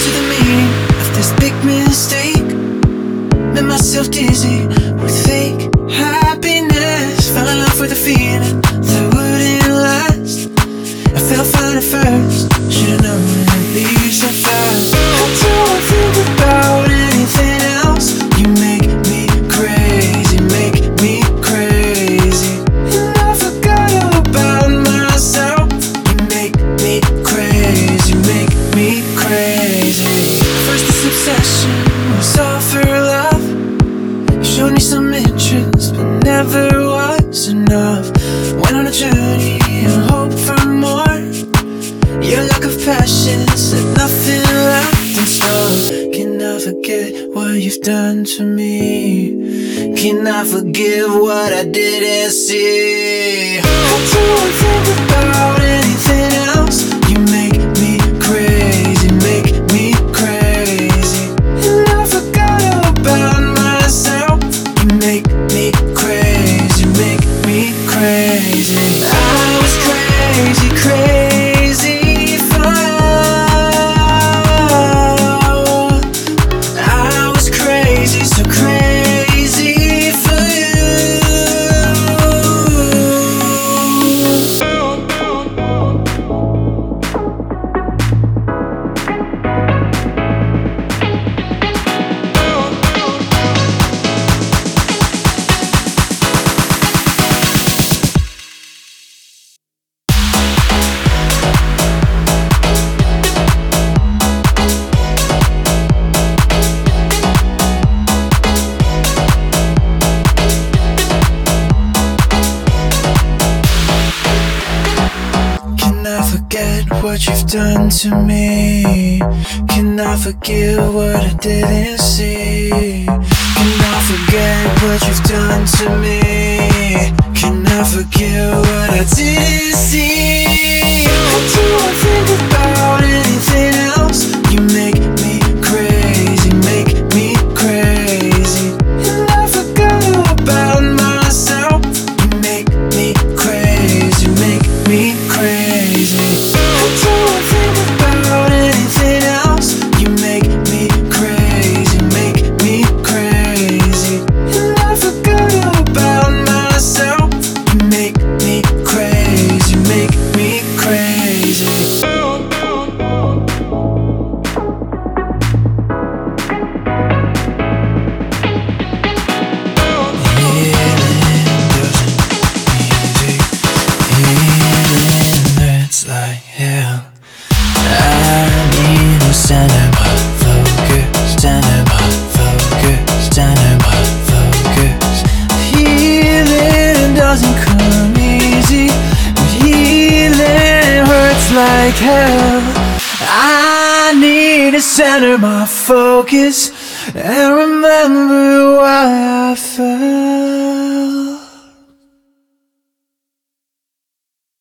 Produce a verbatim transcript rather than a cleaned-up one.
to the meaning of this big mistake. Made myself dizzy with fake happiness. Fell in love with a feeling that wouldn't last. I felt fine at first, should've known it'd be so fast. I don't think about anything else. You make me crazy, make me crazy. And I forgot all about myself. You make me crazy, make me crazy. First this obsession was all for love. You showed me some interest, but never was enough. Went on a journey and hoped for more. Your lack of passion said nothing left in store. Can I forget what you've done to me? Can I forgive what I didn't see? I don't think about anything else. You make me crazy, make me crazy. And I forgot all about myself. You make me crazy, make me crazy. I was crazy, crazy. So crazy for you. What you've done to me? Can I forgive what I didn't see? Can I forget what you've done to me? Can I forgive what I didn't see? I don't think about anything else. You make me crazy, make me crazy. And I forgot all about myself. You make me crazy, make me crazy. I don't think about anything else. You make me crazy, make me crazy. And I forgot all about myself. You make me crazy, make me crazy. Like hell, I need a center my focus, center my focus, center my focus. Healing doesn't come easy, but healing hurts like hell. I need to center my focus and remember why I fell.